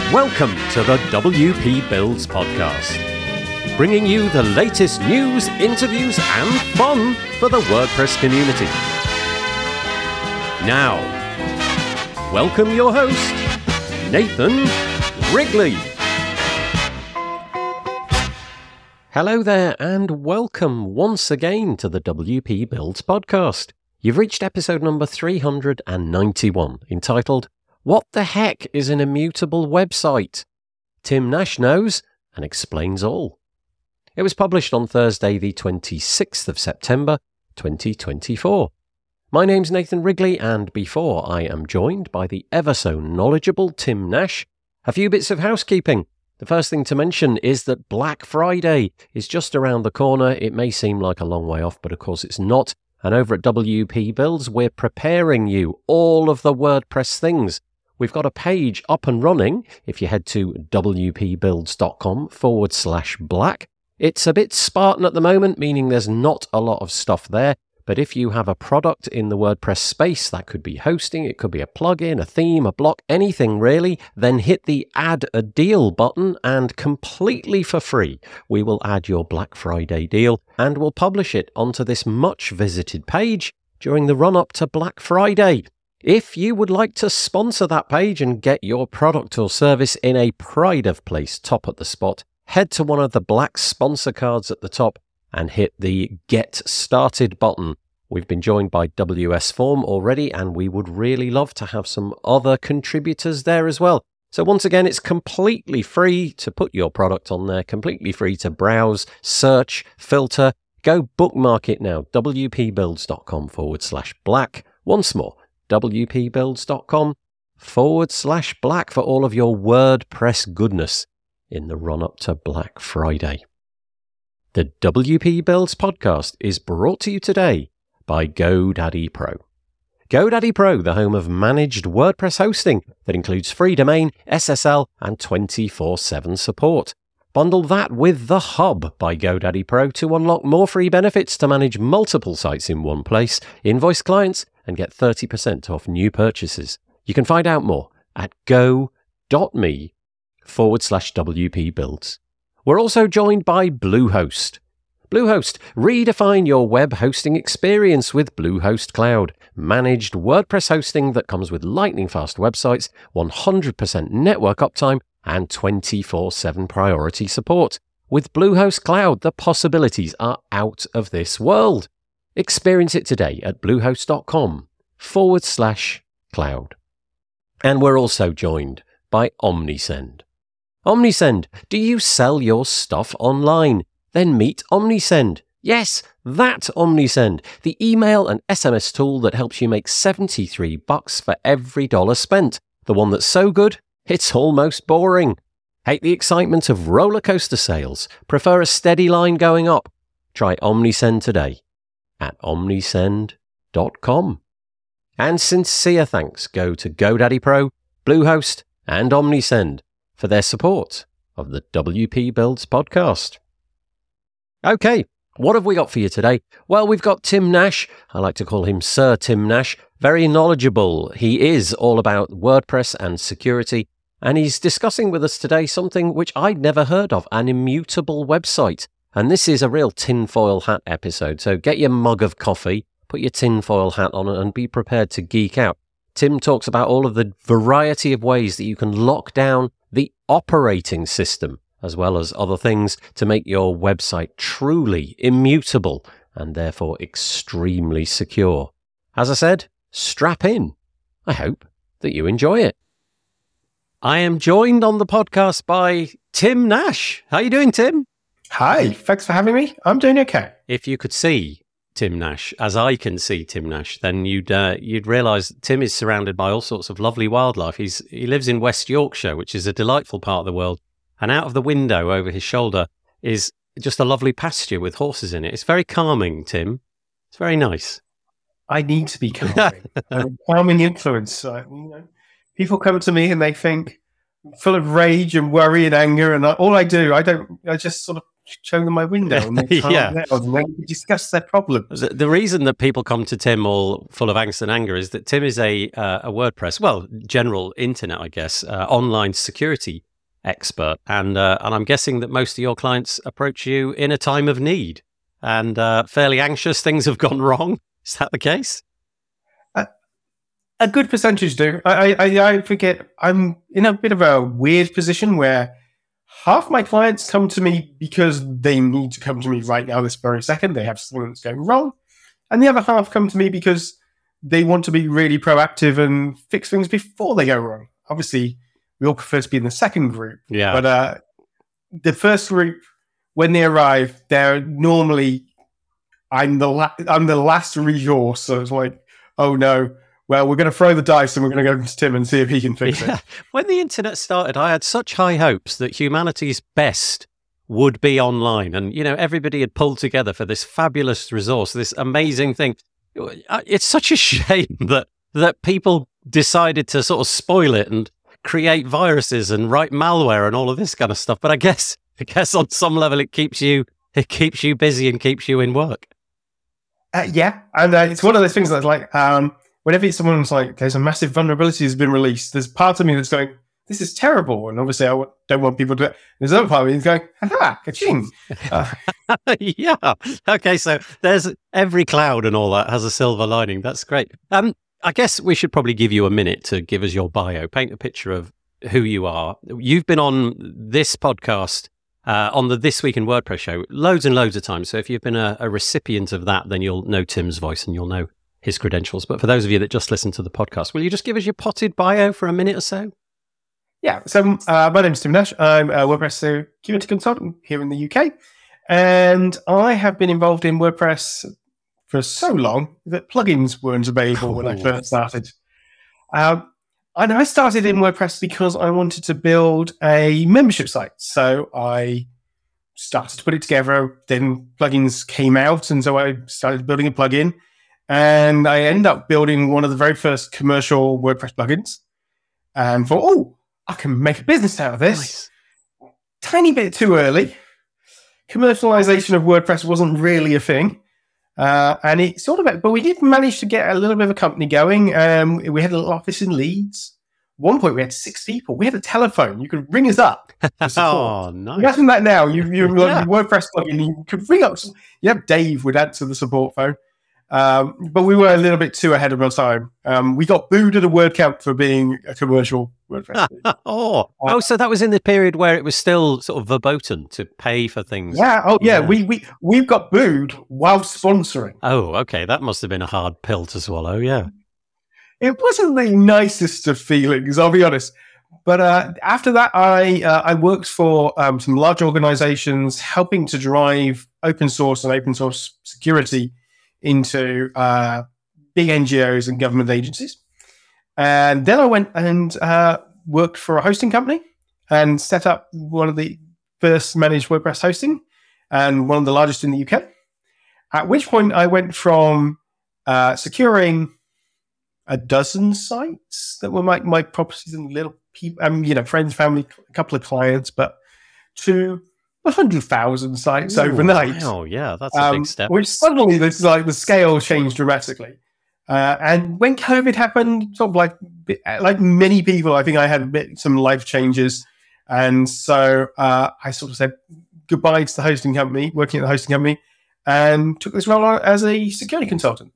Welcome to the WP Builds podcast, bringing you the latest news, interviews and fun for the WordPress community. Now, welcome your host, Nathan Wrigley. Hello there and welcome once again to the WP Builds podcast. You've reached episode number 391, entitled, What the Heck is an Immutable Website? Tim Nash knows and explains all. It was published on Thursday the 26th of September 2024. My name's Nathan Wrigley, and before I am joined by the ever so knowledgeable Tim Nash, a few bits of housekeeping. The first thing to mention is that Black Friday is just around the corner. It may seem like a long way off, but of course it's not. And over at WP Builds, we're preparing you all of the WordPress things. We've got a page up and running. If you head to wpbuilds.com/black, it's a bit Spartan at the moment, meaning there's not a lot of stuff there. But if you have a product in the WordPress space, that could be hosting, it could be a plugin, a theme, a block, anything really, then hit the Add a Deal button and completely for free, we will add your Black Friday deal and we'll publish it onto this much visited page during the run-up to Black Friday. If you would like to sponsor that page and get your product or service in a pride of place top at the spot, head to one of the black sponsor cards at the top and hit the Get Started button. We've been joined by WS Form already, and we would really love to have some other contributors there as well. So once again, it's completely free to put your product on there, completely free to browse, search, filter. Go bookmark it now, wpbuilds.com/black. Once more, wpbuilds.com/black for all of your WordPress goodness in the run-up to Black Friday. The WP Builds podcast is brought to you today by GoDaddy Pro. GoDaddy Pro, the home of managed WordPress hosting that includes free domain, SSL, and 24/7 support. Bundle that with The Hub by GoDaddy Pro to unlock more free benefits to manage multiple sites in one place, invoice clients, and get 30% off new purchases. You can find out more at go.me/WP Builds. We're also joined by Bluehost. Bluehost, redefine your web hosting experience with Bluehost Cloud. Managed WordPress hosting that comes with lightning-fast websites, 100% network uptime, and 24/7 priority support. With Bluehost Cloud, the possibilities are out of this world. Experience it today at bluehost.com/cloud. And we're also joined by Omnisend. Omnisend, do you sell your stuff online? Then meet Omnisend. Yes, that Omnisend, the email and SMS tool that helps you make $73 for every dollar spent. The one that's so good, it's almost boring. Hate the excitement of roller coaster sales? Prefer a steady line going up? Try Omnisend today at omnisend.com. And sincere thanks go to GoDaddy Pro, Bluehost, and Omnisend for their support of the WP Builds podcast. Okay, what have we got for you today? Well, we've got Tim Nash. I like to call him Sir Tim Nash. Very knowledgeable. He is all about WordPress and security, and he's discussing with us today something which I'd never heard of, an immutable website. And this is a real tinfoil hat episode, so get your mug of coffee, put your tinfoil hat on and be prepared to geek out. Tim talks about all of the variety of ways that you can lock down the operating system, as well as other things to make your website truly immutable and therefore extremely secure. As I said, strap in. I hope that you enjoy it. I am joined on the podcast by Tim Nash. How are you doing, Tim? Hi, thanks for having me. I'm doing okay. If you could see Tim Nash, as I can see Tim Nash, then you'd realise Tim is surrounded by all sorts of lovely wildlife. He lives in West Yorkshire, which is a delightful part of the world, and out of the window over his shoulder is just a lovely pasture with horses in it. It's very calming, Tim. It's very nice. I need to be calming. Calming influence. People come to me and they think full of rage and worry and anger, and all I just sort of show them my window and they calm down and then we discuss their problems. The reason that people come to Tim all full of angst and anger is that Tim is a WordPress, well, general internet, I guess, online security expert. And I'm guessing that most of your clients approach you in a time of need and fairly anxious. Things have gone wrong. Is that the case? A good percentage do. I forget. I'm in a bit of a weird position where half my clients come to me because they need to come to me right now, this very second. They have something that's going wrong. And the other half come to me because they want to be really proactive and fix things before they go wrong. Obviously, we all prefer to be in the second group. Yeah. But the first group, when they arrive, they're normally, I'm the last resource. So it's like, oh no. Well, we're going to throw the dice and we're going to go to Tim and see if he can fix it. When the internet started, I had such high hopes that humanity's best would be online. And, everybody had pulled together for this fabulous resource, this amazing thing. It's such a shame that people decided to sort of spoil it and create viruses and write malware and all of this kind of stuff. But I guess on some level it keeps you busy and keeps you in work. Yeah. And it's one of those things that's like... whenever someone's like, there's a massive vulnerability has been released, there's part of me that's going, this is terrible. And obviously I don't want people to do it. There's another part of me that's going, ha-ha, ka-ching. Yeah. Okay, so there's every cloud and all that has a silver lining. That's great. I guess we should probably give you a minute to give us your bio, paint a picture of who you are. You've been on this podcast, on the This Week in WordPress show, loads and loads of times. So if you've been a recipient of that, then you'll know Tim's voice and you'll know his credentials. But for those of you that just listen to the podcast, will you just give us your potted bio for a minute or so? Yeah. So my name is Tim Nash. I'm a WordPress security consultant here in the UK. And I have been involved in WordPress for so long that plugins weren't available when I first started. And I started in WordPress because I wanted to build a membership site. So I started to put it together. Then plugins came out. And so I started building a plugin. And I ended up building one of the very first commercial WordPress plugins and thought, I can make a business out of this. Nice. Tiny bit too early. Commercialization of WordPress wasn't really a thing. And it sort of, but we did manage to get a little bit of a company going. We had a little office in Leeds. At one point, we had 6 people. We had a telephone. You could ring us up. Oh, nice. Imagine that now. You're like WordPress plugin. You could ring up. Dave would answer the support phone. But we were a little bit too ahead of our time. We got booed at a WordCamp for being a commercial WordPress. So that was in the period where it was still sort of verboten to pay for things. Yeah. Oh, yeah. We got booed while sponsoring. Oh, okay. That must have been a hard pill to swallow. Yeah. It wasn't the nicest of feelings, I'll be honest. But after that, I worked for some large organizations helping to drive open source and open source security into big NGOs and government agencies. And then I went and worked for a hosting company and set up one of the first managed WordPress hosting and one of the largest in the UK. At which point I went from securing a dozen sites that were my properties and little people, friends, family, a couple of clients, but to 100,000 sites overnight. Wow, yeah, that's a big step. Which suddenly, the scale changed dramatically. And when COVID happened, sort of like many people, I think I had some life changes. And so I sort of said goodbye to the hosting company, working at the hosting company, and took this role as a security consultant.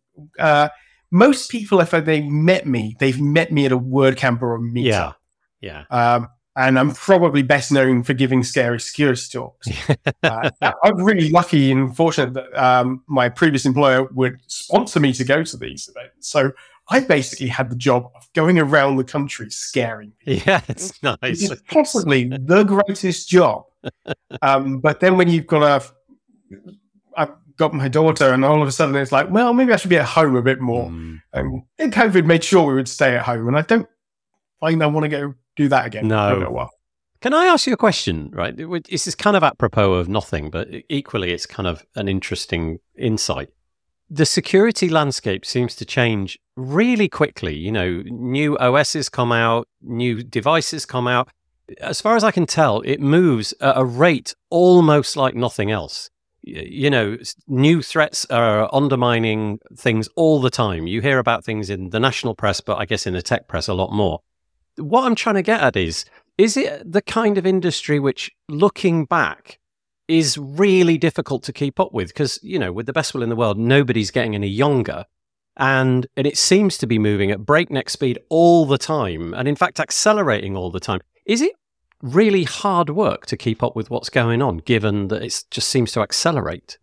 Most people, if they've met me at a WordCamp or a meetup. Yeah. And I'm probably best known for giving scary security talks. I'm really lucky and fortunate that my previous employer would sponsor me to go to these events. So I basically had the job of going around the country scaring people. Yeah, it's nice. It's possibly the greatest job. But then when I've got my daughter and all of a sudden it's like, well, maybe I should be at home a bit more. And COVID made sure we would stay at home. And I don't find I want to go do that again. No. Can I ask you a question, right? This is kind of apropos of nothing, but equally it's kind of an interesting insight. The security landscape seems to change really quickly. New OSs come out, new devices come out. as far as I can tell, it moves at a rate almost like nothing else. New threats are undermining things all the time. You hear about things in the national press, but I guess in the tech press a lot more. What I'm trying to get at is it the kind of industry which, looking back, is really difficult to keep up with? Because, with the best will in the world, nobody's getting any younger. And it seems to be moving at breakneck speed all the time, and in fact accelerating all the time. Is it really hard work to keep up with what's going on, given that it just seems to accelerate?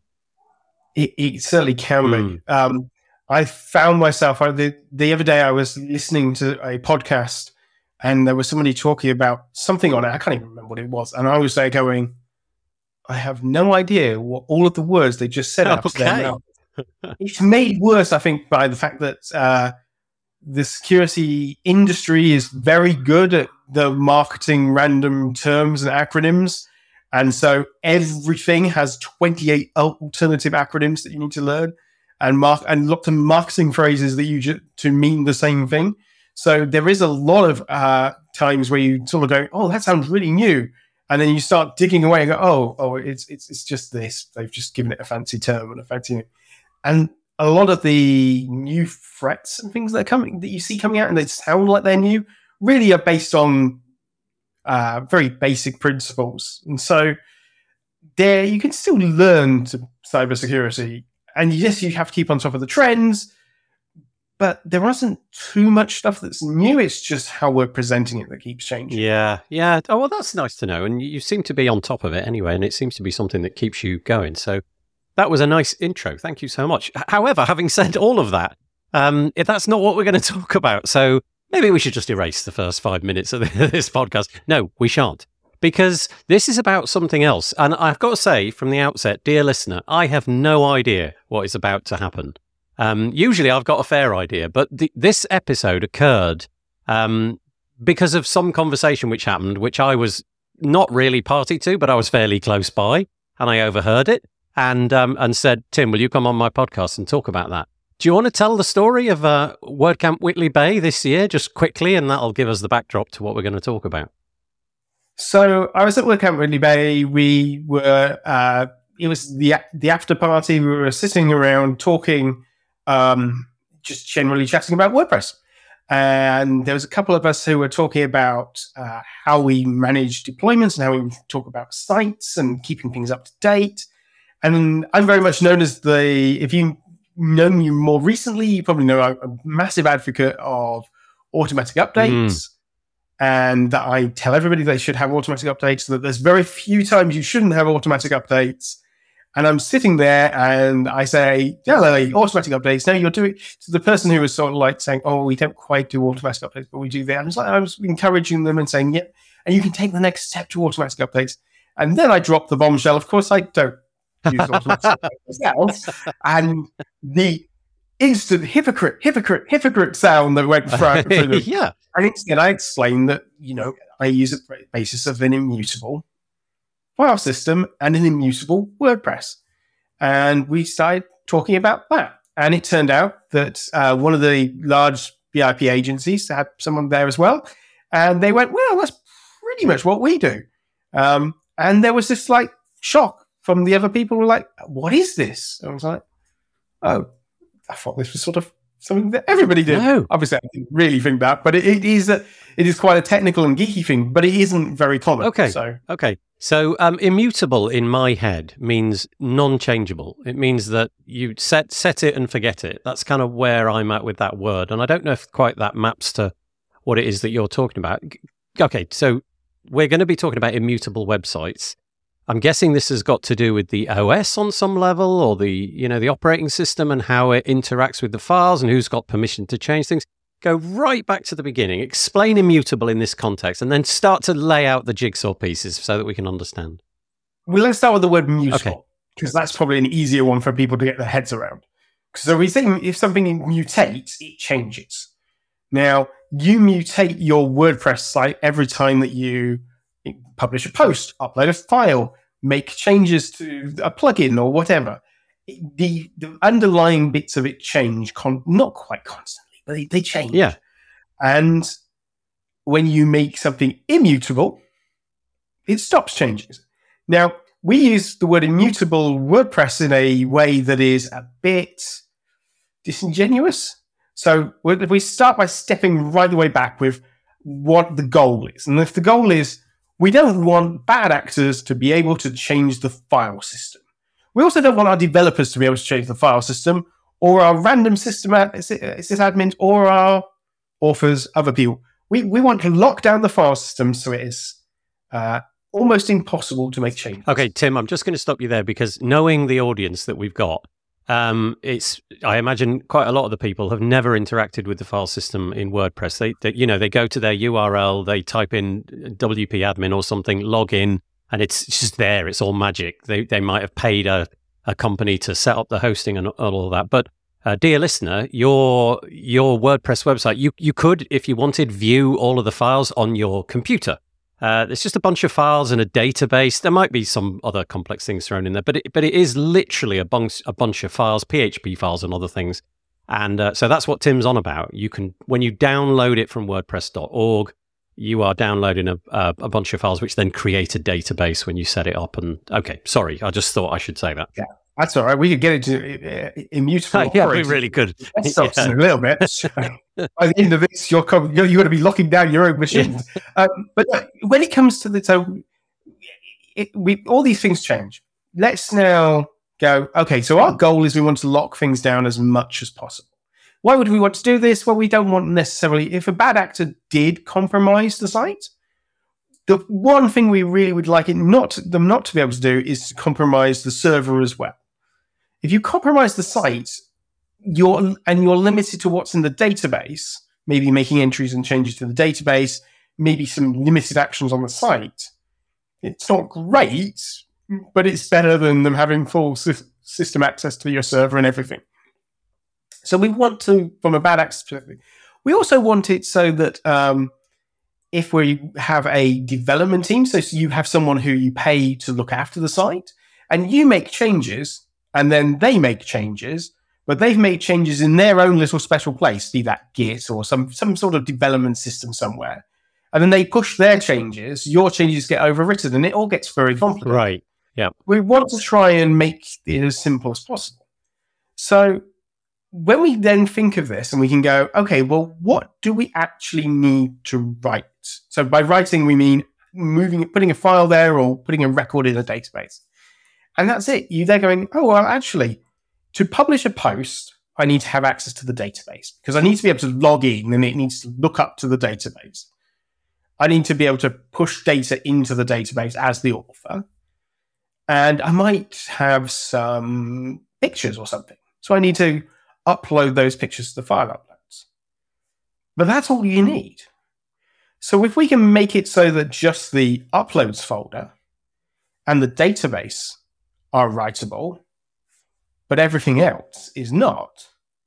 It certainly can be. I found myself, the other day I was listening to a podcast and there was somebody talking about something on it. I can't even remember what it was. And I was there going, I have no idea what all of the words they just said out of their mouth. It's made worse, I think, by the fact that the security industry is very good at the marketing random terms and acronyms. And so everything has 28 alternative acronyms that you need to learn and lots of marketing phrases that to mean the same thing. So there is a lot of times where you sort of go, oh, that sounds really new. And then you start digging away and go, oh, it's just this. They've just given it a fancy term and a fancy name. And a lot of the new threats and things that you see coming out and they sound like they're new really are based on very basic principles. And so there you can still learn to cybersecurity. And yes, you have to keep on top of the trends, but there isn't too much stuff that's new. It's just how we're presenting it that keeps changing. Yeah. Oh, well, that's nice to know. And you seem to be on top of it anyway, and it seems to be something that keeps you going. So that was a nice intro. Thank you so much. However, having said all of that, that's not what we're going to talk about. So maybe we should just erase the first 5 minutes of this podcast. No, we shan't. Because this is about something else. And I've got to say from the outset, dear listener, I have no idea what is about to happen. Usually I've got a fair idea, but this episode occurred because of some conversation which happened, which I was not really party to, but I was fairly close by, and I overheard it and said, Tim, will you come on my podcast and talk about that? Do you want to tell the story of WordCamp Whitley Bay this year, just quickly, and that'll give us the backdrop to what we're going to talk about? So I was at WordCamp Whitley Bay. We were, it was the after party. We were sitting around talking, just generally chatting about WordPress. And there was a couple of us who were talking about how we manage deployments and how we talk about sites and keeping things up to date. And I'm very much known as if you know me more recently, you probably know I'm a massive advocate of automatic updates. And that I tell everybody they should have automatic updates, that there's very few times you shouldn't have automatic updates. And I'm sitting there and I say, yeah, automatic updates. No, you're doing to the person who was sort of like saying, oh, we don't quite do automatic updates, but we do that. And I was encouraging them and saying, yeah, and you can take the next step to automatic updates. And then I dropped the bombshell. Of course, I don't use automatic updates. And the instant hypocrite sound that went through them. Yeah. And instead, I explained that, I use a basis of an immutable file system and an immutable WordPress. And we started talking about that. And it turned out that one of the large BIP agencies had someone there as well. And they went, well, that's pretty much what we do. And there was this like shock from the other people who were like, what is this? And I was like, oh, I thought this was sort of something that everybody did. No. Obviously, I didn't really think that, but it is quite a technical and geeky thing, but it isn't very common. Okay. So immutable in my head means non-changeable. It means that you set it and forget it. That's kind of where I'm at with that word. And I don't know if quite that maps to what it is that you're talking about. Okay, so we're going to be talking about immutable websites. I'm guessing this has got to do with the OS on some level, or the operating system and how it interacts with the files and who's got permission to change things. Go right back to the beginning, explain immutable in this context, and then start to lay out the jigsaw pieces so that we can understand. Well, let's start with the word mutable, because that's probably an easier one for people to get their heads around. So we think if something mutates, it changes. Now, you mutate your WordPress site every time that you publish a post, upload a file, make changes to a plugin or whatever. The underlying bits of it change, not quite constantly, but they change. Yeah. And when you make something immutable, it stops changing. Now, we use the word immutable WordPress in a way that is a bit disingenuous. So we start by stepping right the way back with what the goal is. And if the goal is, we don't want bad actors to be able to change the file system. We also don't want our developers to be able to change the file system, or our random system sysadmins, or our authors, other people. We want to lock down the file system so it is almost impossible to make changes. Okay, Tim, I'm just going to stop you there because knowing the audience that we've got, I imagine quite a lot of the people have never interacted with the file system in WordPress. They go to their URL, they type in WP admin or something, log in, and it's just there. It's all magic. They might have paid a company to set up the hosting and all of that. But dear listener, your WordPress website, you could, if you wanted, view all of the files on your computer. There's just a bunch of files in a database. There might be some other complex things thrown in there, but it is literally a bunch of files, PHP files and other things. And so that's what Tim's on about. You can, when you download it from WordPress.org, you are downloading a bunch of files, which then create a database when you set it up. And okay, sorry, I just thought I should say that. Yeah, that's all right. We could get into immutable. Yeah, we really could. That stops in a little bit. By the end of this, you're going to be locking down your own machines. Yeah. But when it comes to all these things change. Let's now go, okay, so our goal is we want to lock things down as much as possible. Why would we want to do this? Well, we don't want necessarily, if a bad actor did compromise the site, the one thing we really would like them not to be able to do is to compromise the server as well. If you compromise the site, you're limited to what's in the database, maybe making entries and changes to the database, maybe some limited actions on the site. It's not great, but it's better than them having full system access to your server and everything. So we want to, from a bad actor perspective, we also want it so that if we have a development team, so you have someone who you pay to look after the site, and you make changes, and then they make changes, but they've made changes in their own little special place, be that Git or some sort of development system somewhere. And then they push their changes, your changes get overwritten, and it all gets very complicated. Right, yeah. We want to try and make it as simple as possible. So when we then think of this and we can go, okay, well, what do we actually need to write? So by writing, we mean putting a file there or putting a record in a database. And that's it. You're there going, oh, well, actually, to publish a post, I need to have access to the database because I need to be able to log in and it needs to look up to the database. I need to be able to push data into the database as the author. And I might have some pictures or something. So I need to upload those pictures to the file uploads. But that's all you need. So if we can make it so that just the uploads folder and the database are writable, but everything else is not,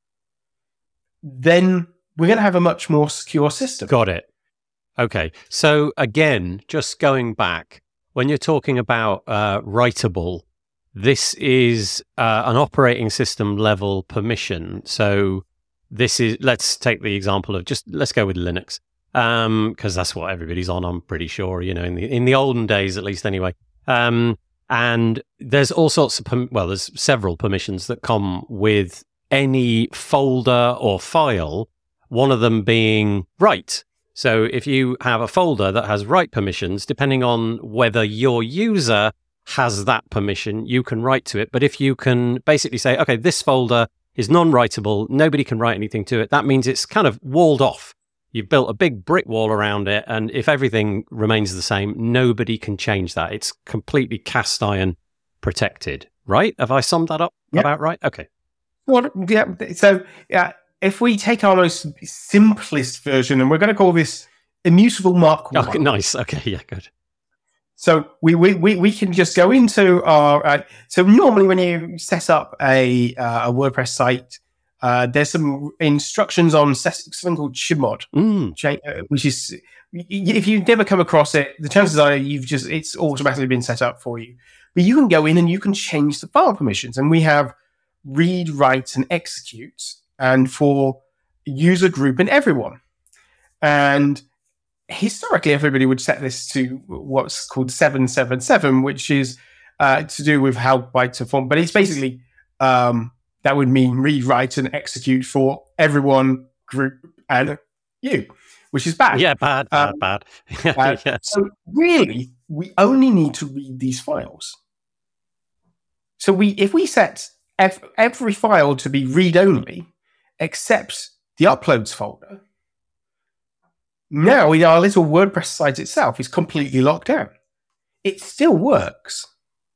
then we're going to have a much more secure system. Got it. Okay. So again, just going back, when you're talking about writable, this is an operating system level permission. So this is, let's take the example of let's go with Linux, because that's what everybody's on, I'm pretty sure, in the olden days, at least anyway. And there's all sorts of, there's several permissions that come with any folder or file, one of them being write. So if you have a folder that has write permissions, depending on whether your user has that permission, you can write to it. But if you can basically say, okay, this folder is non-writable, nobody can write anything to it, that means it's kind of walled off. You've built a big brick wall around it, and if everything remains the same, nobody can change that. It's completely cast iron protected, right? Have I summed that up about right? Okay. Well, yeah. So if we take our most simplest version, and we're going to call this immutable Mark 1. Okay, nice. Okay, yeah, good. So we can just go into our. So normally, when you set up a WordPress site, there's some instructions on something called chmod, which is, if you've never come across it, the chances are it's automatically been set up for you. But you can go in and you can change the file permissions, and we have read, write, and execute, and for user group and everyone. And historically, everybody would set this to what's called 777, which is to do with how bytes are formed. But it's basically that would mean read, write, and execute for everyone, group, and you, which is bad. Yeah, bad. Yeah. So really, we only need to read these files. So if we set every file to be read-only, except the uploads folder, now our little WordPress site itself is completely locked down. It still works.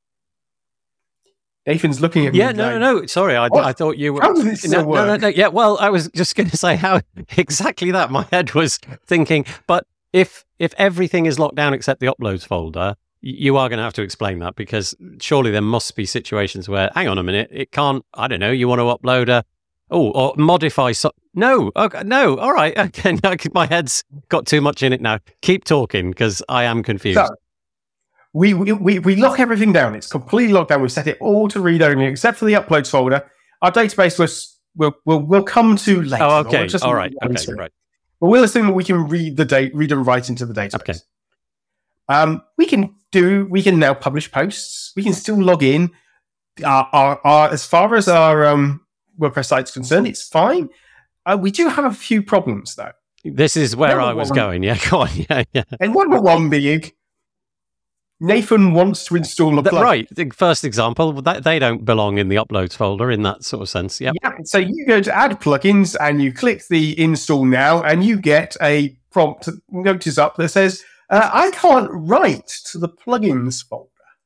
Nathan's looking at me. Yeah, no. Sorry, I thought you were. How does it still work? No. Yeah, well, I was just going to say how exactly that. My head was thinking, but if everything is locked down except the uploads folder, you are going to have to explain that, because surely there must be situations where, hang on a minute, it can't. I don't know. You want to upload or modify. No, okay, no. All right, okay. No, my head's got too much in it now. Keep talking, because I am confused. So, we lock everything down. It's completely locked down. We've set it all to read only, except for the uploads folder. Our database we'll come to later. Oh, okay. All right. Okay, right. But we'll assume that we can read and write into the database. Okay. We can now publish posts. We can still log in. As far as our WordPress site's concerned, it's fine. We do have a few problems though. This is where I was going. Yeah, go on. Yeah. And one being, Nathan wants to install a plugin. Right. The first example, they don't belong in the uploads folder in that sort of sense. Yep. Yeah. So you go to add plugins and you click the install now, and you get a prompt notice up that says, I can't write to the plugins folder.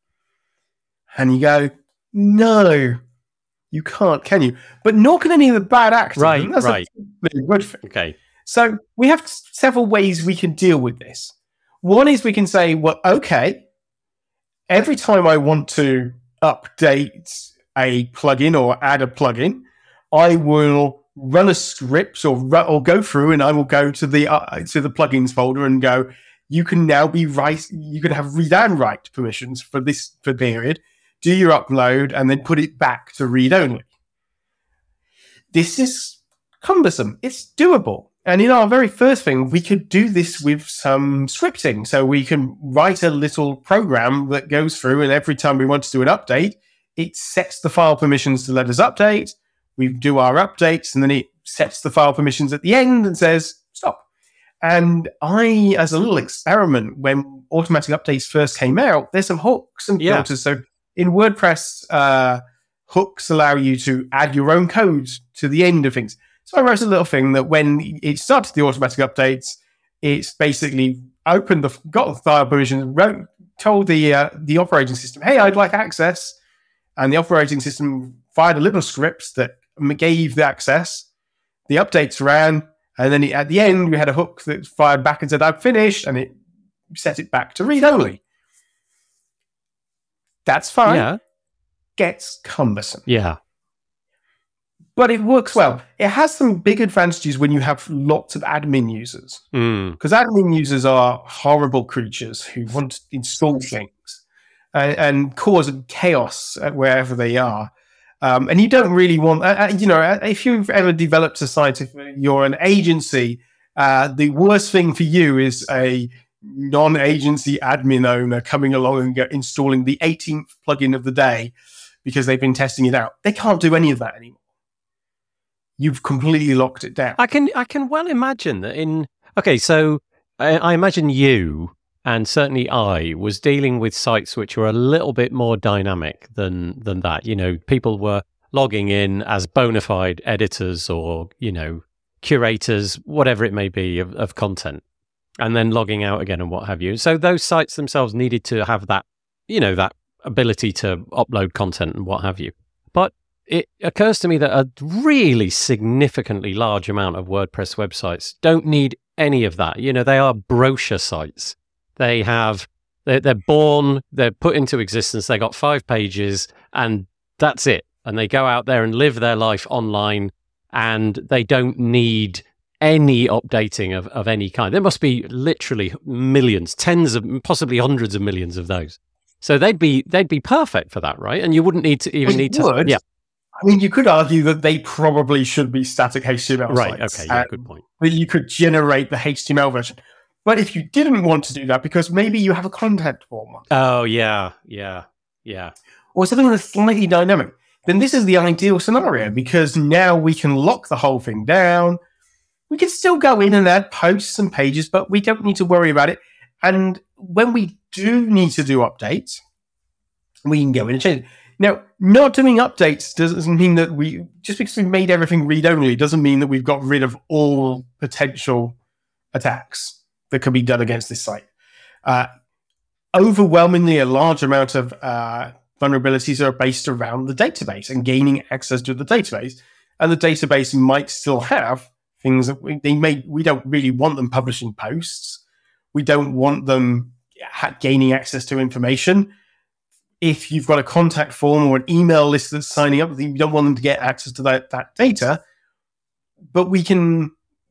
And you go, no, you can't, can you? But nor can any of the bad actors. Right. That's a good thing. Okay. So we have several ways we can deal with this. One is we can say, well, okay, every time I want to update a plugin or add a plugin, I will run a script or go through, and I will go to the plugins folder and go, you can now you can have read and write permissions for period, do your upload, and then put it back to read only. This is cumbersome. It's doable. And in our very first thing, we could do this with some scripting. So we can write a little program that goes through, and every time we want to do an update, it sets the file permissions to let us update. We do our updates, and then it sets the file permissions at the end and says, stop. And as a little experiment, when automatic updates first came out, there's some hooks and filters. So in WordPress, hooks allow you to add your own code to the end of things. So I wrote a little thing that when it started the automatic updates, it's basically got the file permissions, told the operating system, hey, I'd like access. And the operating system fired a little script that gave the access. The updates ran. And then at the end, we had a hook that fired back and said, I've finished. And it set it back to read only. That's fine. Yeah. Gets cumbersome. Yeah. But it works well. It has some big advantages when you have lots of admin users. Because admin users are horrible creatures who want to install things and cause chaos wherever they are. And you don't really want, if you've ever developed a site, if you're an agency, the worst thing for you is a non-agency admin owner coming along and installing the 18th plugin of the day because they've been testing it out. They can't do any of that anymore. You've completely locked it down. I can well imagine that so I imagine you, and certainly I, was dealing with sites which were a little bit more dynamic than that. You know, people were logging in as bona fide editors or, curators, whatever it may be, of content, and then logging out again and what have you. So those sites themselves needed to have that, that ability to upload content and what have you. But it occurs to me that a really significantly large amount of WordPress websites don't need any of that. They are brochure sites. They're born, they're put into existence, they got 5 pages, and that's it. And they go out there and live their life online, and they don't need any updating of any kind. There must be literally millions, tens of, possibly hundreds of millions of those. So they'd be perfect for that, right? And you wouldn't need to even need to. Yeah. I mean, you could argue that they probably should be static HTML right, sites. Okay, yeah, good point. But you could generate the HTML version. But if you didn't want to do that because maybe you have a contact form Oh, yeah. or something that's slightly dynamic, then this is the ideal scenario because now we can lock the whole thing down. We can still go in and add posts and pages, but we don't need to worry about it. And when we do need to do updates, we can go in and change it. Now, not doing updates doesn't mean that just because we've made everything read-only, doesn't mean that we've got rid of all potential attacks that could be done against this site. Overwhelmingly, a large amount of vulnerabilities are based around the database and gaining access to the database. And the database might still have things that we don't really want them publishing posts. We don't want them gaining access to information. If you've got a contact form or an email list that's signing up, you don't want them to get access to that data. But we can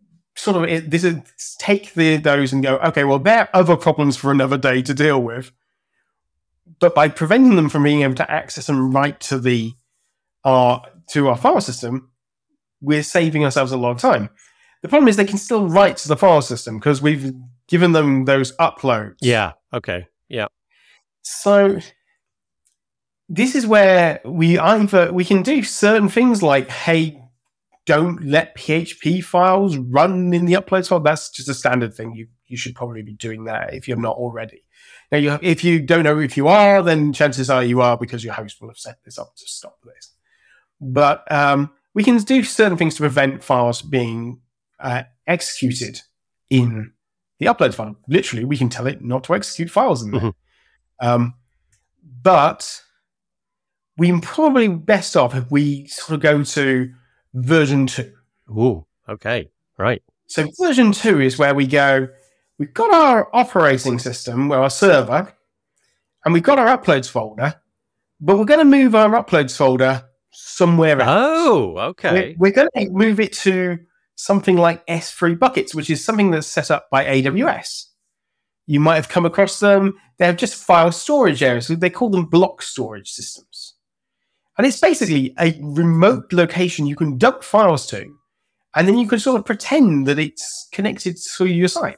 take those and go, okay, well, there are other problems for another day to deal with. But by preventing them from being able to access and write to our file system, we're saving ourselves a lot of time. The problem is they can still write to the file system because we've given them those uploads. Yeah. Okay. Yeah. So this is where we can do certain things like, hey, don't let PHP files run in the uploads file. That's just a standard thing. You should probably be doing that if you're not already. Now, if you don't know if you are, then chances are you are because your host will have set this up to stop this. But we can do certain things to prevent files being executed in the upload file. Literally, we can tell it not to execute files in there. Mm-hmm. But we're probably best off if we sort of go to version 2. Ooh, okay, right. So version 2 is where we go, we've got our operating system, our server, and we've got our uploads folder, but we're going to move our uploads folder somewhere else. Oh, okay. We're going to move it to something like S3 buckets, which is something that's set up by AWS. You might have come across them. They have just file storage areas. They call them block storage systems. And it's basically a remote location you can dump files to, and then you can sort of pretend that it's connected to your site.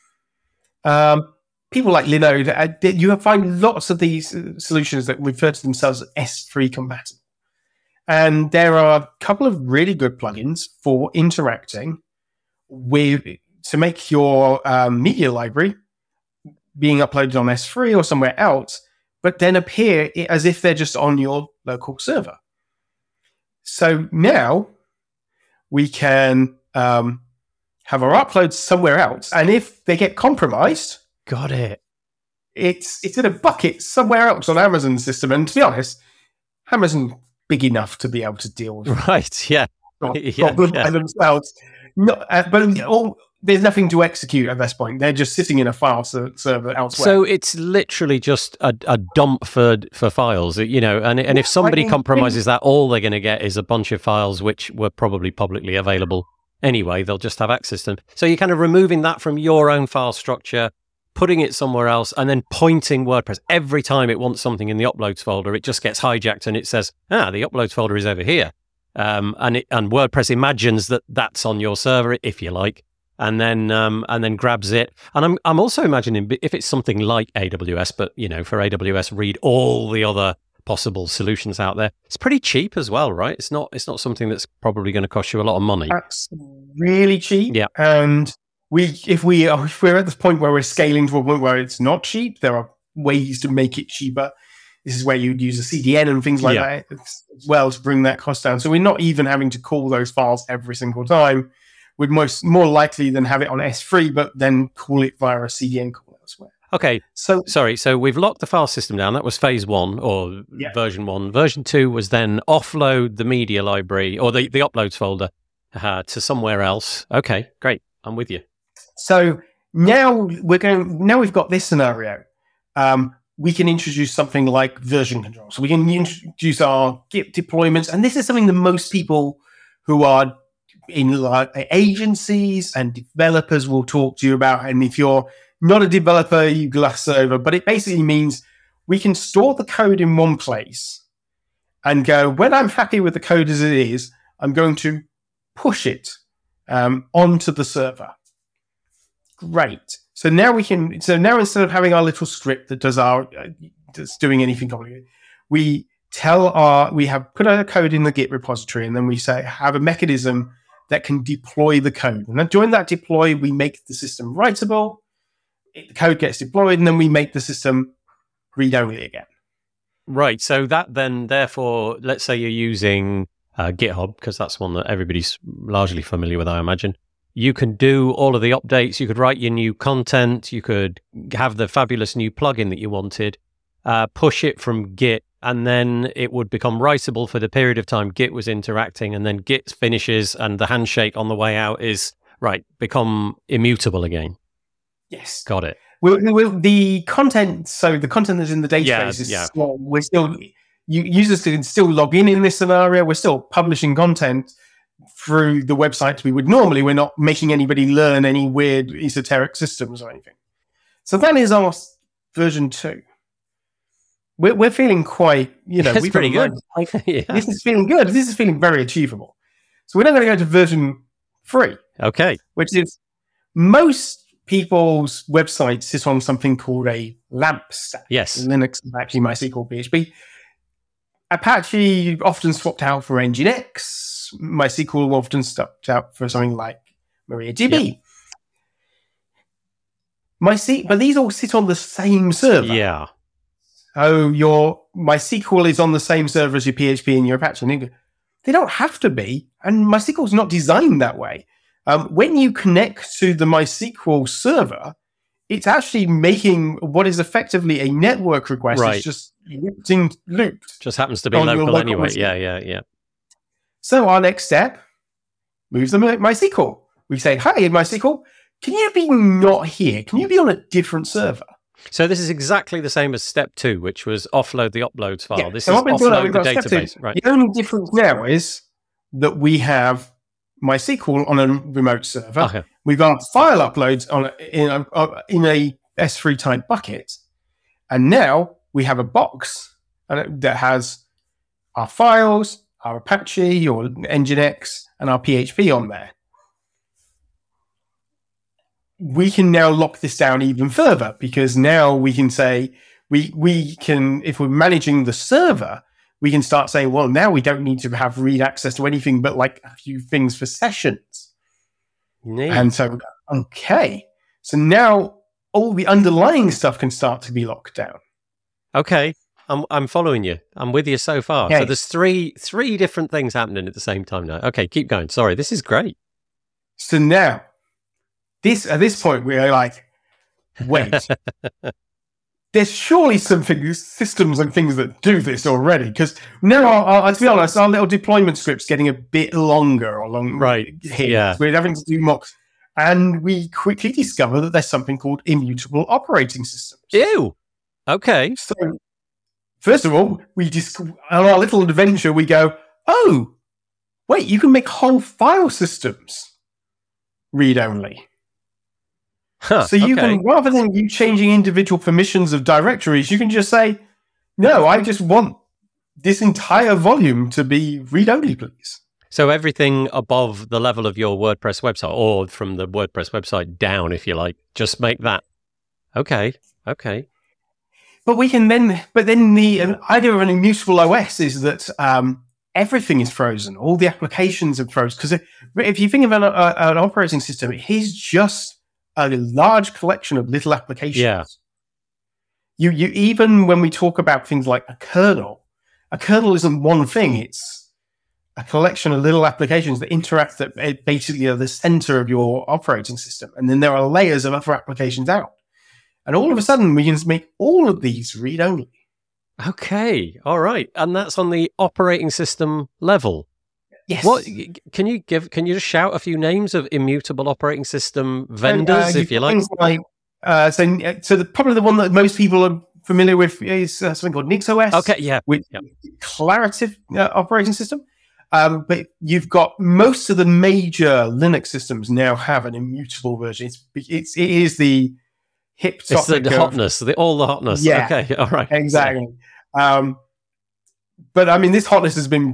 People like Linode, you find lots of these solutions that refer to themselves as S3 compatible. And there are a couple of really good plugins for interacting to make your media library being uploaded on S3 or somewhere else, but then appear as if they're just on your local server. So now we can have our uploads somewhere else, and if they get compromised, got it. It's in a bucket somewhere else on Amazon's system. And to be honest, Amazon's big enough to be able to deal with right. Yeah, problems by themselves. There's nothing to execute at this point. They're just sitting in a file server elsewhere. So it's literally just a dump for files, and if somebody compromises that, all they're going to get is a bunch of files which were probably publicly available anyway. They'll just have access to them. So you're kind of removing that from your own file structure, putting it somewhere else, and then pointing WordPress. Every time it wants something in the uploads folder, it just gets hijacked and it says, the uploads folder is over here. And WordPress imagines that that's on your server, if you like. And then grabs it. And I'm also imagining if it's something like AWS, but for AWS, read all the other possible solutions out there. It's pretty cheap as well, right? It's not something that's probably going to cost you a lot of money. That's really cheap. Yeah. And if we're at this point where we're scaling to a point where it's not cheap, there are ways to make it cheaper. This is where you'd use a CDN and things like that as well to bring that cost down. So we're not even having to call those files every single time. We'd more likely than have it on S3, but then call it via a CDN call elsewhere. Okay. So we've locked the file system down. That was phase 1 or version 1. Version 2 was then offload the media library or the uploads folder to somewhere else. Okay, great. I'm with you. So now we've got this scenario. We can introduce something like version control. So we can introduce our Git deployments, and this is something that most people who are in agencies and developers will talk to you about. And if you're not a developer, you gloss over. But it basically means we can store the code in one place and go, when I'm happy with the code as it is, I'm going to push it onto the server. Great. So now instead of having our little script that that's doing anything complicated, we have put our code in the Git repository, and then we say have a mechanism that can deploy the code. And then during that deploy, we make the system writable. The code gets deployed, and then we make the system read-only again. Right. So that then, therefore, let's say you're using GitHub, because that's one that everybody's largely familiar with, I imagine. You can do all of the updates. You could write your new content. You could have the fabulous new plugin that you wanted, push it from Git, and then it would become writable for the period of time Git was interacting, and then Git finishes, and the handshake on the way out is, become immutable again. Yes. Got it. The content that's in the database users can still log in this scenario. We're still publishing content through the website we would normally. We're not making anybody learn any weird esoteric systems or anything. So that is our version 2. We're feeling quite, that's pretty good. Yeah. This is feeling good. This is feeling very achievable. So we're now going to go to version 3. Okay. Which is most people's websites sit on something called a LAMP stack. Yes. Linux, Apache, MySQL, PHP. Apache often swapped out for Nginx. MySQL often swapped out for something like MariaDB. Yep. But these all sit on the same server. Yeah. Oh, your MySQL is on the same server as your PHP and your Apache. They don't have to be, and MySQL is not designed that way. When you connect to the MySQL server, it's actually making what is effectively a network request. Right. It's just looped. Just happens to be local anyway. Yeah. So our next step moves the MySQL. We say, "Hi, MySQL, can you be not here? Can you be on a different server?" So this is exactly the same as step 2, which was offload the uploads file. Yeah. This is offload the database. Right. The only difference now is that we have MySQL on a remote server. Okay. We've got file uploads in a S3 type bucket, and now we have a box that has our files, our Apache or Nginx, and our PHP on there. We can now lock this down even further, because now we can say we can, if we're managing the server, we can start saying, well, now we don't need to have read access to anything but like a few things for sessions. Neat. And so, okay. So now all the underlying stuff can start to be locked down. Okay. I'm following you. I'm with you so far. Okay. So there's three different things happening at the same time now. Okay, keep going. Sorry, this is great. So now, at this point, we're like, wait. There's surely systems and things that do this already, because now, to be honest, our little deployment script's getting a bit longer right here. Yeah. We're having to do mocks, and we quickly discover that there's something called immutable operating systems. Ew. Okay. So, first of all, on our little adventure, we go, oh, wait, you can make whole file systems read-only. Huh, so you can, rather than you changing individual permissions of directories, you can just say, no, I just want this entire volume to be read-only, please. So everything above the level of your WordPress website, or from the WordPress website down, if you like, just make that. Okay. But we can then the idea of an immutable OS is that everything is frozen. All the applications are frozen. Because if you think of an operating system, it is just a large collection of little applications. Yeah. You even when we talk about things like a kernel isn't one thing. It's a collection of little applications that interact, that basically are the center of your operating system. And then there are layers of other applications out. And all of a sudden, we can make all of these read-only. Okay. All right. And that's on the operating system level. Yes. What can you just shout a few names of immutable operating system vendors, if you like? Probably the one that most people are familiar with is something called NixOS. Okay, yeah. With Declarative operating system. But you've got most of the major Linux systems now have an immutable version. It is the hip topic. It's the hotness, all the hotness. Yeah, okay, all right. Exactly. But I mean, this hotness has been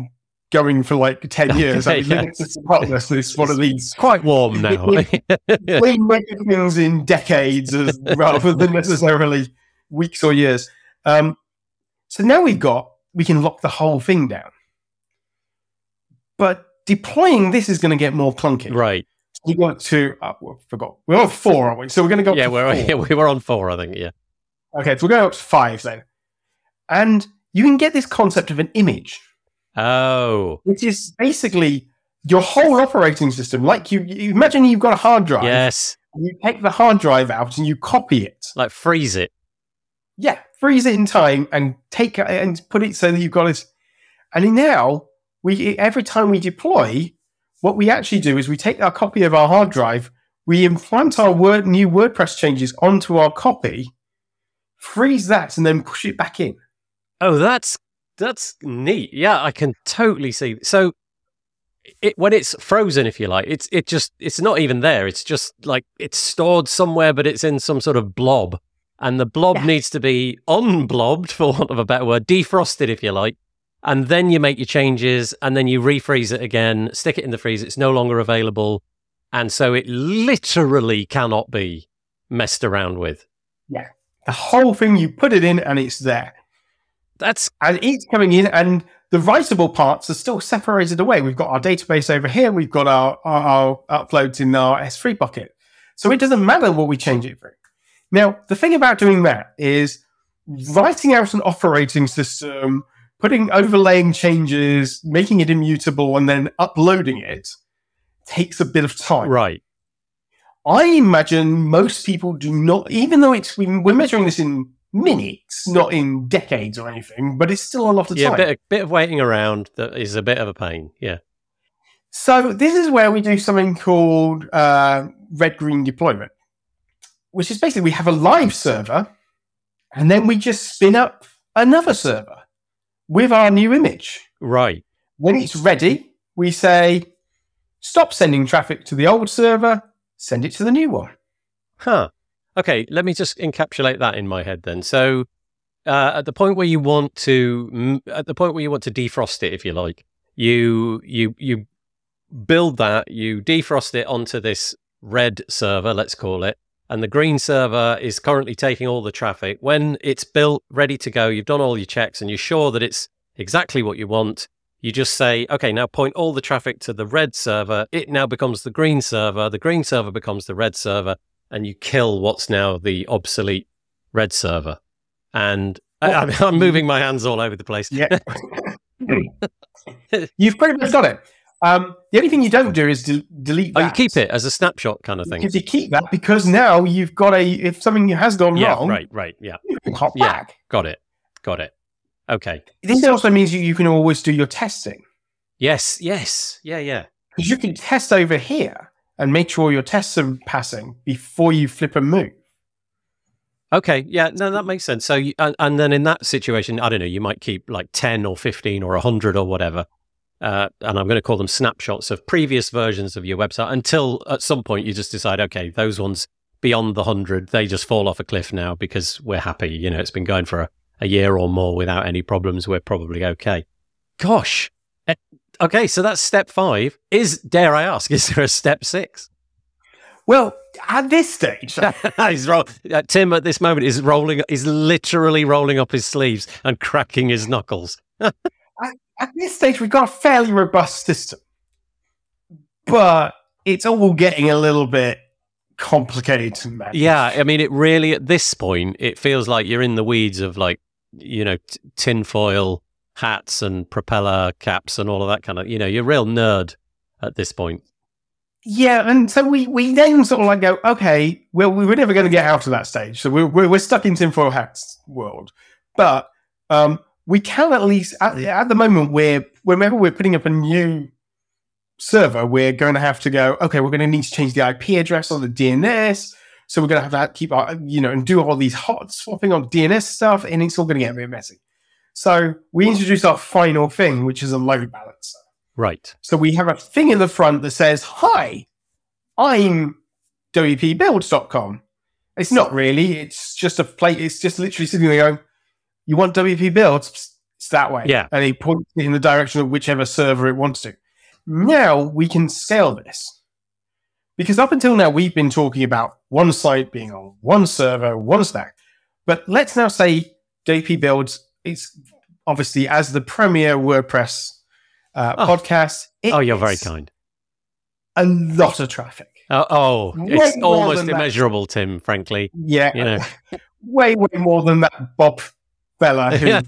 like going for like 10 years. I mean, Yes. Linux Hotness is one of these Quite warm now. we measure things in decades rather than necessarily weeks or years. So now we can lock the whole thing down. But deploying this is going to get more clunky. Right. We got to, forgot. We're on 4, aren't we? So we're going to go up to 4. We were on 4, I think, yeah. Okay, so we're going up to 5 then. And you can get this concept of an image. Oh. Which is basically your whole operating system. Like you imagine you've got a hard drive. Yes. You take the hard drive out and you copy it. Like freeze it. Yeah, freeze it in time and take it and put it so that you've got it. And now, every time we deploy, what we actually do is we take our copy of our hard drive, we implant our new WordPress changes onto our copy, freeze that, and then push it back in. Oh, that's neat. Yeah, I can totally see. So when it's frozen, if you like, it's not even there. It's just like it's stored somewhere, but it's in some sort of blob. And the blob needs to be unblobbed, for want of a better word, defrosted, if you like. And then you make your changes, and then you refreeze it again, stick it in the freezer. It's no longer available. And so it literally cannot be messed around with. Yeah. The whole thing, you put it in and it's there. And it's coming in, and the writable parts are still separated away. We've got our database over here. We've got our uploads in our S3 bucket. So it doesn't matter what we change it through. Now, the thing about doing that is writing out an operating system, overlaying changes, making it immutable, and then uploading it takes a bit of time. Right. I imagine most people do not, even though we're measuring this in minutes, not in decades or anything, but it's still a lot of time. Yeah, a bit of waiting around that is a bit of a pain. Yeah. So this is where we do something called red-green deployment, which is basically we have a live server, and then we just spin up another server with our new image. Right. When it's ready, we say, stop sending traffic to the old server, send it to the new one. Huh. Okay, let me just encapsulate that in my head then. So at the point where you want to defrost it, if you like, you build that, you defrost it onto this red server, let's call it, and the green server is currently taking all the traffic. When it's built, ready to go, you've done all your checks and you're sure that it's exactly what you want, you just say, okay, now point all the traffic to the red server. It now becomes the green server becomes the red server, and you kill what's now the obsolete red server. And I'm moving my hands all over the place. Yeah. You've pretty much got it. The only thing you don't do is delete that. Oh, you keep it as a snapshot kind of thing. Because you keep that, because now you've got if something has gone wrong, right, yeah. You can hop back. Got it. Okay. This also means you can always do your testing. Yes, yeah. Because you can test over here and make sure your tests are passing before you flip and move. Okay, yeah, no, that makes sense. So, and then in that situation, I don't know, you might keep like 10 or 15 or 100 or whatever. And I'm going to call them snapshots of previous versions of your website until at some point you just decide, okay, those ones beyond the 100, they just fall off a cliff now because we're happy. You know, it's been going for a year or more without any problems. We're probably okay. Gosh. Okay, so that's step 5. Dare I ask, is there a step 6? Well, at this stage, Tim at this moment is literally rolling up his sleeves and cracking his knuckles. At this stage, we've got a fairly robust system, but it's all getting a little bit complicated to manage. Yeah, I mean, it really, at this point, it feels like you're in the weeds of like, you know, tinfoil hats and propeller caps and all of that kind of, you know, you're a real nerd at this point. Yeah, and so we then sort of like go, okay, well, we were never going to get out of that stage, so we're stuck in tinfoil hats world, but we can at least, at the moment, whenever we're putting up a new server, we're going to have to go, okay, we're going to need to change the IP address on the DNS. So we're going to have to keep our, and do all these hot swapping on DNS stuff, and it's all going to get a bit messy. So we introduce our final thing, which is a load balancer. Right. So we have a thing in the front that says, hi, I'm WPBuilds.com. It's not really, it's just a plate. It's just literally sitting there going, you want WP Builds? it's that way. Yeah. And it points in the direction of whichever server it wants to. Now we can scale this. Because up until now, we've been talking about one site being on one server, one stack. But let's now say JP Builds is obviously as the premier WordPress podcast. You're very kind. A lot of traffic. It's almost immeasurable, Tim, frankly. Yeah. You know. way more than that Bob fella. Who,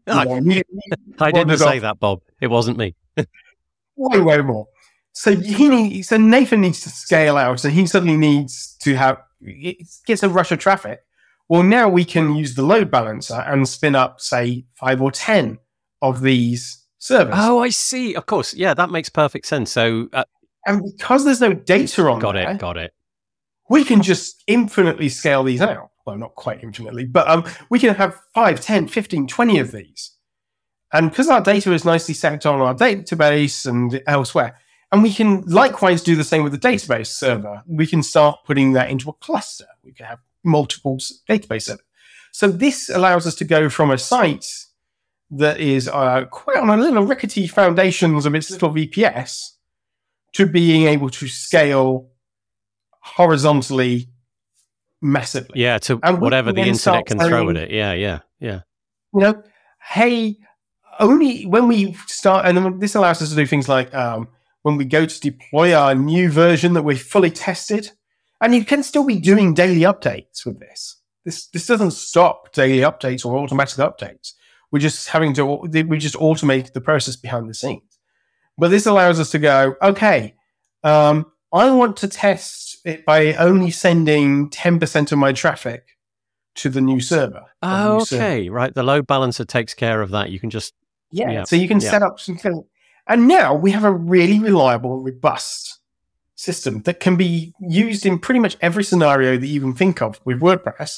I didn't say that, Bob. It wasn't me. way more. So Nathan needs to scale out, and he suddenly needs to gets a rush of traffic. Well, now we can use the load balancer and spin up, say, 5 or 10 of these servers. Oh, I see. Of course. Yeah, that makes perfect sense. So, and because there's no data on got it. We can just infinitely scale these out. Well, not quite infinitely, but we can have 5, 10, 15, 20 of these. And because our data is nicely set on our database and elsewhere, and we can likewise do the same with the database server. We can start putting that into a cluster. We can have multiple database servers. So this allows us to go from a site that is quite on a little rickety foundations of its little VPS to being able to scale horizontally massively. Yeah, to whatever the internet can throw at it. Yeah. You know, hey, only when we start, and then this allows us to do things like when we go to deploy our new version that we've fully tested, and you can still be doing daily updates with this. This doesn't stop daily updates or automatic updates. We just automate the process behind the scenes. But this allows us to go, okay, I want to test it by only sending 10% of my traffic to the new server. Oh, okay, right. The load balancer takes care of that. You can just so you can set up some. And now we have a really reliable, robust system that can be used in pretty much every scenario that you can think of with WordPress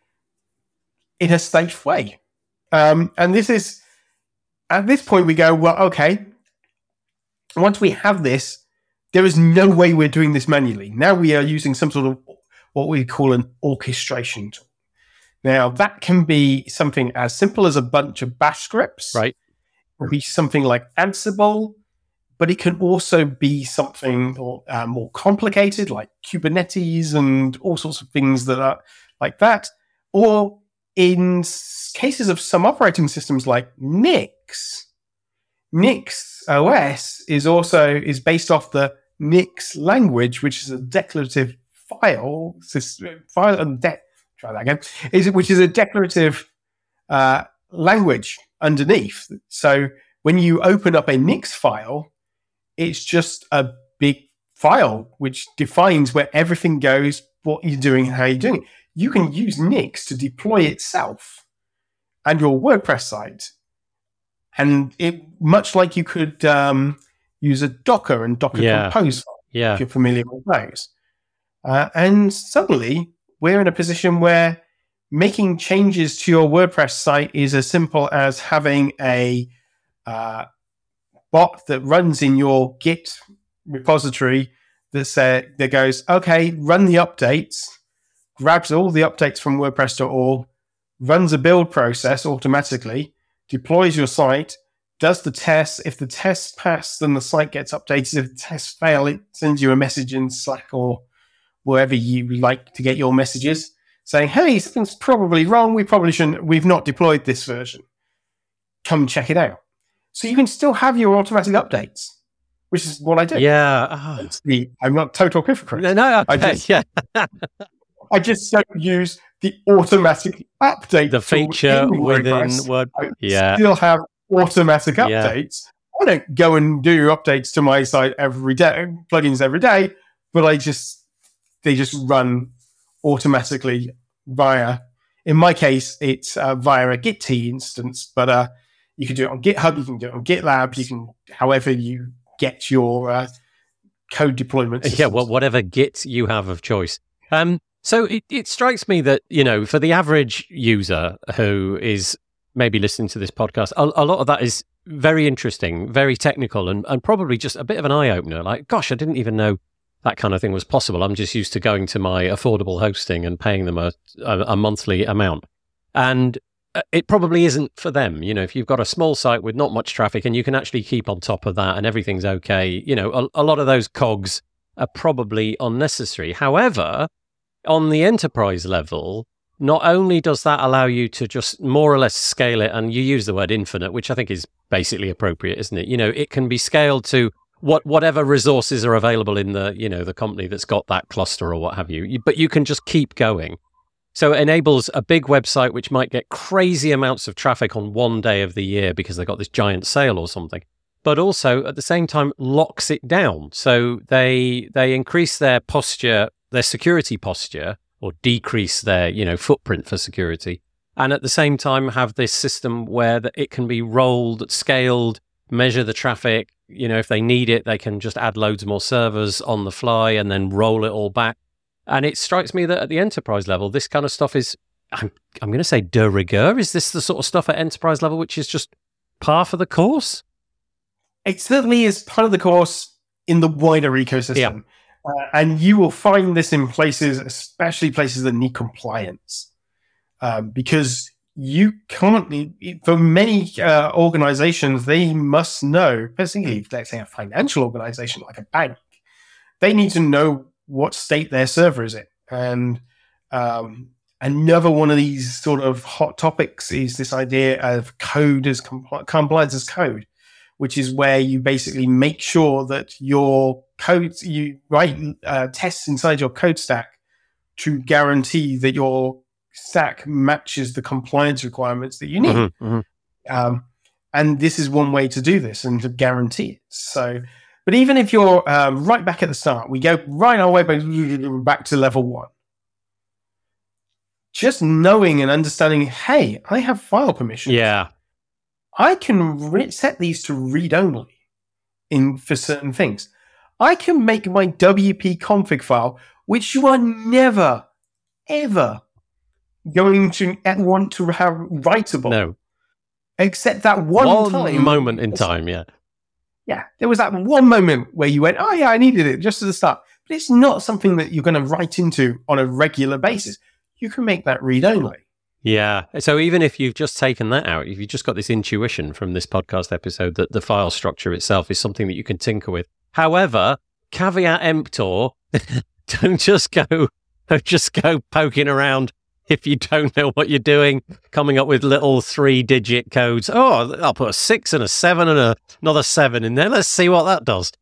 in a safe way. And this is, at this point, we go, well, okay, once we have this, there is no way we're doing this manually. Now we are using some sort of what we call an orchestration tool. Now, that can be something as simple as a bunch of bash scripts. Right. It can be something like Ansible, but it can also be something more complicated, like Kubernetes and all sorts of things that are like that. Or in cases of some operating systems like Nix OS is based off the Nix language, which is a declarative file try that again. Which is a declarative language underneath. So when you open up a Nix file, it's just a big file which defines where everything goes, what you're doing, and how you're doing it. You can use Nix to deploy itself and your WordPress site. And it much like you could use a Docker and Docker Compose file, if you're familiar with those. And suddenly, we're in a position where making changes to your WordPress site is as simple as having a bot that runs in your Git repository that goes, okay, run the updates, grabs all the updates from WordPress.org, runs a build process automatically, deploys your site, does the tests. If the tests pass, then the site gets updated. If the tests fail, it sends you a message in Slack or wherever you like to get your messages saying, hey, something's probably wrong. We've not deployed this version. Come check it out. So you can still have your automatic updates, which is what I do. Yeah. I'm not total hypocrite. No, I just don't use the automatic update. The feature within WordPress. I still have automatic updates. I don't go and do updates to my site every day, plugins every day, but they just run automatically via, in my case, it's via a Git instance, but you can do it on GitHub, you can do it on GitLab, you can, however you get your code deployment systems. Yeah, well, whatever Git you have of choice. So it strikes me that, for the average user who is maybe listening to this podcast, a lot of that is very interesting, very technical, and probably just a bit of an eye-opener. Like, gosh, I didn't even know that kind of thing was possible. I'm just used to going to my affordable hosting and paying them a monthly amount. And it probably isn't for them. If you've got a small site with not much traffic and you can actually keep on top of that and everything's okay, a lot of those cogs are probably unnecessary. However, on the enterprise level, not only does that allow you to just more or less scale it, and you use the word infinite, which I think is basically appropriate, isn't it? It can be scaled to whatever resources are available in the company that's got that cluster or what have you. But you can just keep going. So it enables a big website which might get crazy amounts of traffic on one day of the year because they've got this giant sale or something, but also at the same time locks it down. So they increase their posture, their security posture, or decrease their footprint for security, and at the same time have this system where it can be rolled, scaled, measure the traffic. If they need it, they can just add loads more servers on the fly and then roll it all back. And it strikes me that at the enterprise level, this kind of stuff is, I'm going to say de rigueur. Is this the sort of stuff at enterprise level which is just par for the course? It certainly is part of the course in the wider ecosystem. Yeah. And you will find this in places, especially places that need compliance. Because you can't, for many organizations, they must know, particularly, let's say, a financial organization like a bank, they need to know what state their server is in. And another one of these sort of hot topics is this idea of code as compliance as code, which is where you basically make sure that your code, you write tests inside your code stack to guarantee that your stack matches the compliance requirements that you need. Mm-hmm, mm-hmm. And this is one way to do this and to guarantee it. So, but even if you're right back at the start, we go right our way back to level 1. Just knowing and understanding, hey, I have file permissions. Yeah. I can set these to read only for certain things. I can make my WP config file, which you are never, ever going to want to have writable. No. Except that one time. Moment in time, yeah. Yeah, there was that one moment where you went, oh yeah, I needed it just at the start. But it's not something that you're going to write into on a regular basis. You can make that read only. Yeah. So even if you've just taken that out, if you've just got this intuition from this podcast episode that the file structure itself is something that you can tinker with. However, caveat emptor, don't just go poking around if you don't know what you're doing, coming up with little 3-digit codes. Oh, I'll put a 6 and a 7 and another 7 in there. Let's see what that does.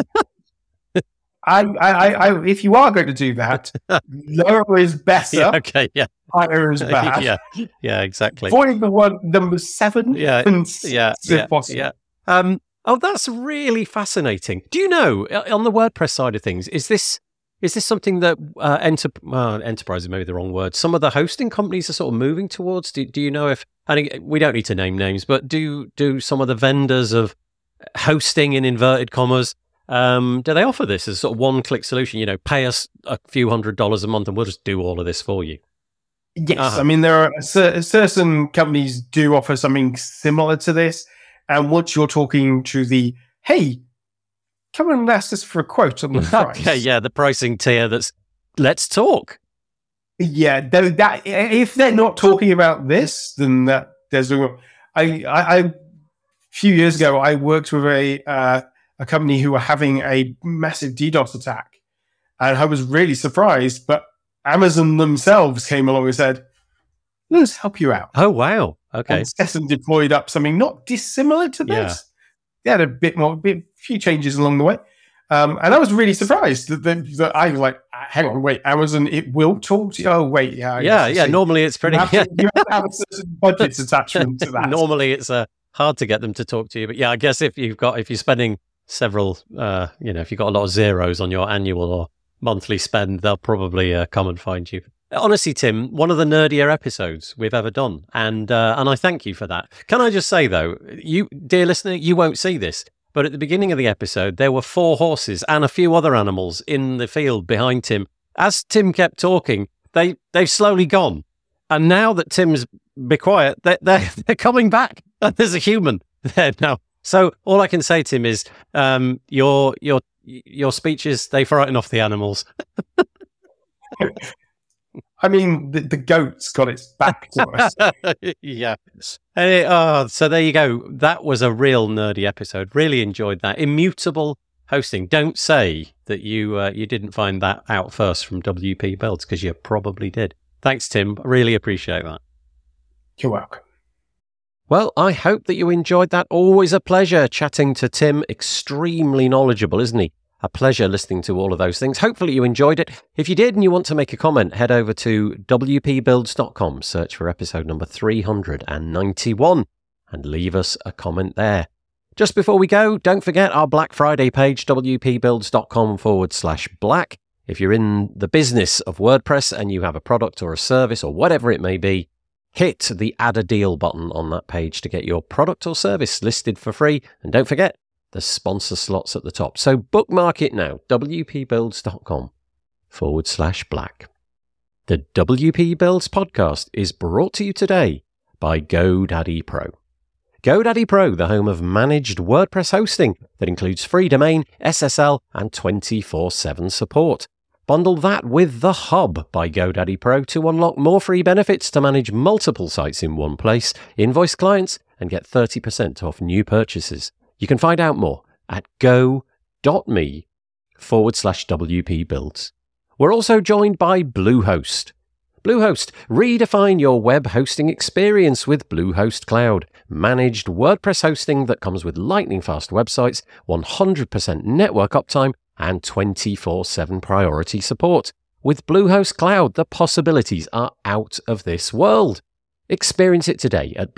If you are going to do that, lower is better. Yeah, okay, yeah. Higher is bad. Yeah, exactly. Avoid the one number 7 and 6 if possible. Yeah. Oh, that's really fascinating. Do you know, on the WordPress side of things, is this something that enterprise is maybe the wrong word, some of the hosting companies are sort of moving towards? Do you know if, and we don't need to name names, but do some of the vendors of hosting in inverted commas, do they offer this as sort of one-click solution? Pay us a few $100s a month and we'll just do all of this for you. Yes, I mean, there are certain companies do offer something similar to this. And once you're talking to the, hey, come and ask us for a quote on the price. Okay, yeah, the pricing tier that's, let's talk. Yeah, that if they're not talking about this, then there's a few years ago, I worked with a company who were having a massive DDoS attack. And I was really surprised, but Amazon themselves came along and said, let's help you out. Oh, wow. Okay. And Sesson deployed up something not dissimilar to this. Yeah. They had a few changes along the way. And I was really surprised that I was like, hang on, wait, Amazon, it will talk to you? Oh, wait, yeah. Yeah. Normally it's pretty... You have to have a certain budget attachment to that. Normally it's hard to get them to talk to you. But yeah, I guess if you're spending several, if you've got a lot of zeros on your annual or monthly spend, they'll probably come and find you. Honestly, Tim, one of the nerdier episodes we've ever done, and I thank you for that. Can I just say, though, you, dear listener, you won't see this, but at the beginning of the episode, there were 4 horses and a few other animals in the field behind Tim. As Tim kept talking, they've slowly gone, and now that Tim's be quiet, they're coming back, and there's a human there now. So all I can say, Tim, is your speeches, they frighten off the animals. I mean, the goat's got its back to us. Yeah. So there you go. That was a real nerdy episode. Really enjoyed that. Immutable hosting. Don't say that you didn't find that out first from WP Builds, because you probably did. Thanks, Tim. I really appreciate that. You're welcome. Well, I hope that you enjoyed that. Always a pleasure chatting to Tim. Extremely knowledgeable, isn't he? A pleasure listening to all of those things. Hopefully you enjoyed it. If you did and you want to make a comment, head over to wpbuilds.com, search for episode number 391 and leave us a comment there. Just before we go, don't forget our Black Friday page, wpbuilds.com/black. If you're in the business of WordPress and you have a product or a service or whatever it may be, hit the Add a Deal button on that page to get your product or service listed for free. And don't forget, the sponsor slots at the top. So bookmark it now, wpbuilds.com/black. The WP Builds podcast is brought to you today by GoDaddy Pro. GoDaddy Pro, the home of managed WordPress hosting that includes free domain, SSL, and 24/7 support. Bundle that with The Hub by GoDaddy Pro to unlock more free benefits to manage multiple sites in one place, invoice clients, and get 30% off new purchases. You can find out more at go.me/WP Builds. We're also joined by Bluehost. Bluehost, redefine your web hosting experience with Bluehost Cloud. Managed WordPress hosting that comes with lightning-fast websites, 100% network uptime, and 24/7 priority support. With Bluehost Cloud, the possibilities are out of this world. Experience it today at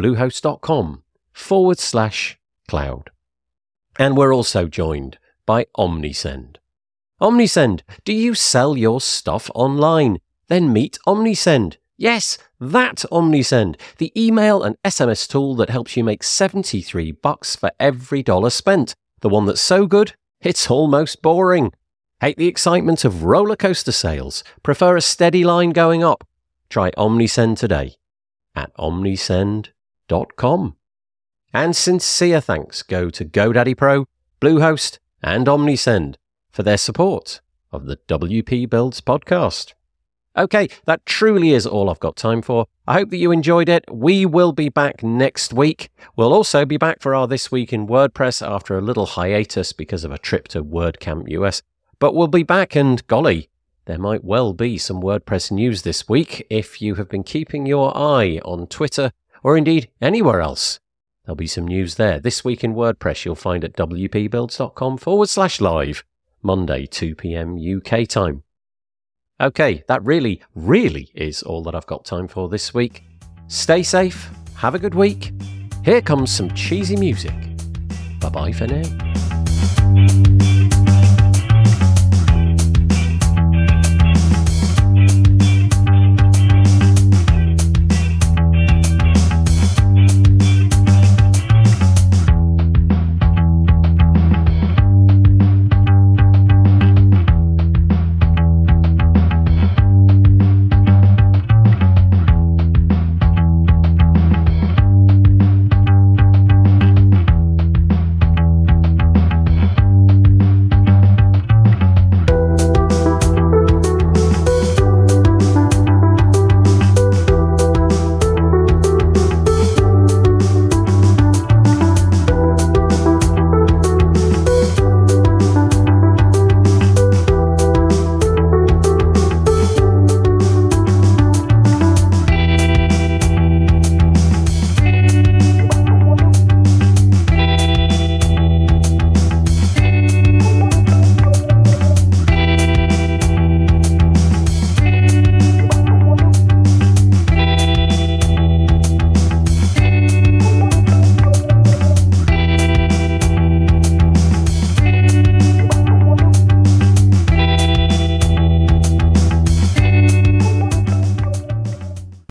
bluehost.com/cloud. And we're also joined by Omnisend. Omnisend, do you sell your stuff online? Then meet Omnisend. Yes, that Omnisend, the email and SMS tool that helps you make $73 for every dollar spent. The one that's so good, it's almost boring. Hate the excitement of roller coaster sales? Prefer a steady line going up? Try Omnisend today at omnisend.com. And sincere thanks go to GoDaddy Pro, Bluehost, and Omnisend for their support of the WP Builds podcast. Okay, that truly is all I've got time for. I hope that you enjoyed it. We will be back next week. We'll also be back for our This Week in WordPress after a little hiatus because of a trip to WordCamp US. But we'll be back, and golly, there might well be some WordPress news this week if you have been keeping your eye on Twitter or indeed anywhere else. There'll be some news there. This Week in WordPress you'll find at wpbuilds.com/live, Monday, 2 p.m. UK time. Okay, that really is all that I've got time for this week. Stay safe, have a good week. Here comes some cheesy music. Bye-bye for now.